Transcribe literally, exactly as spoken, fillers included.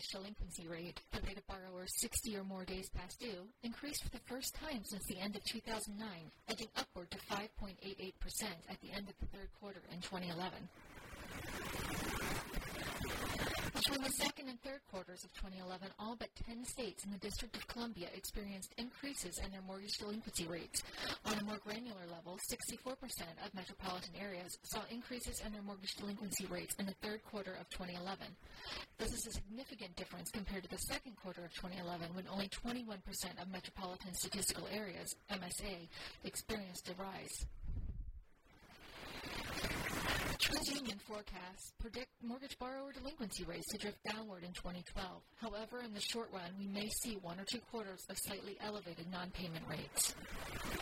mortgage delinquency rate, the rate of borrowers sixty or more days past due, increased for the first time since the end of two thousand nine, edging upward to five point eight eight percent at the end of the third quarter in twenty eleven. Between the second and third quarters of twenty eleven, all but ten states in the District of Columbia experienced increases in their mortgage delinquency rates. On a more granular level, sixty-four percent of metropolitan areas saw increases in their mortgage delinquency rates in the third quarter of twenty eleven. This is a significant difference compared to the second quarter of twenty eleven, when only twenty-one percent of metropolitan statistical areas, M S A, experienced a rise. TransUnion forecasts predict mortgage borrower delinquency rates to drift downward in twenty twelve. However, in the short run, we may see one or two quarters of slightly elevated non-payment rates.